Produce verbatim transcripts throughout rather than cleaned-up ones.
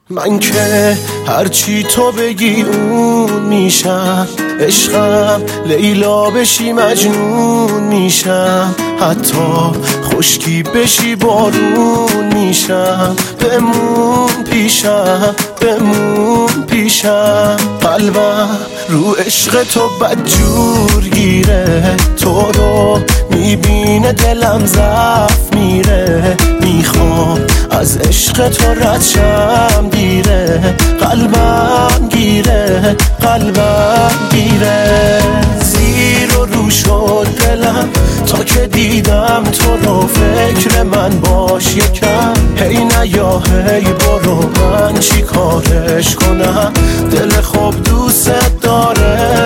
من که هرچی تو بگی اون میشم، عشقم لیلا بشی مجنون میشم، حتی خشکی بشی بارون میشم. بمون پیشم بمون پیشم، قلبم رو عشق تو بدجور گیره، تو رو میبینه دلم ضعف میره، میخوام از عشق تو رد شم دیره، قلبم گیره قلبم گیره. زیر و رو شد دلم تا که دیدم تو رو، فکر من باش یکم، هی نیا هی برو، من چی کارش کنم، دل خوب دوست داره.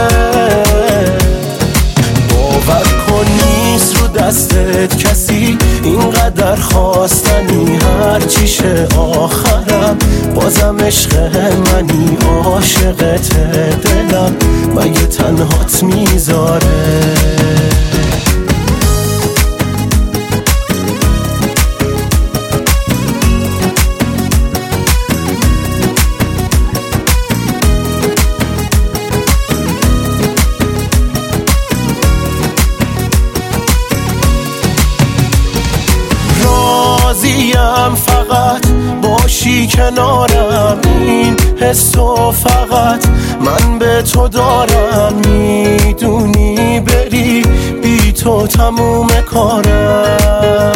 باور کن نیست رو دستت کسی اینقدر خواستنی، هر چیشه آخرم بازم عشق منی، عاشقت دلم مگه تنهات میذاره. راضیم فقط باشی کنارم، این حسو فقط من به تو دارم، میدونی بری بی تو تموم کارم.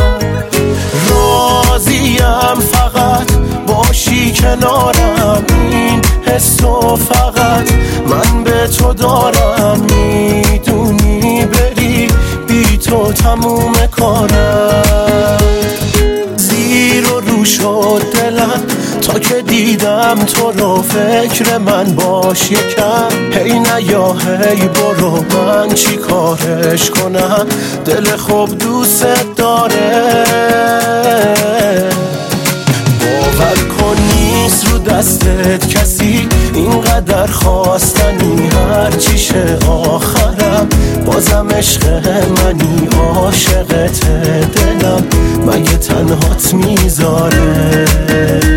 راضیم فقط باشی کنارم، این حسو فقط من به تو دارم، میدونی بری بی تو تموم کارم. زیر و رو شد دلم تا که دیدم تو رو، فکر من باش یکم، هی نیا هی برو، من چی کارش کنم، دل خوب دوست داره. باور کن نیست رو دستت کسی اینقدر خواستنی، هر چیشه آخرم بازم عشق منی، عاشقت دلم مگه تنهات میذاره.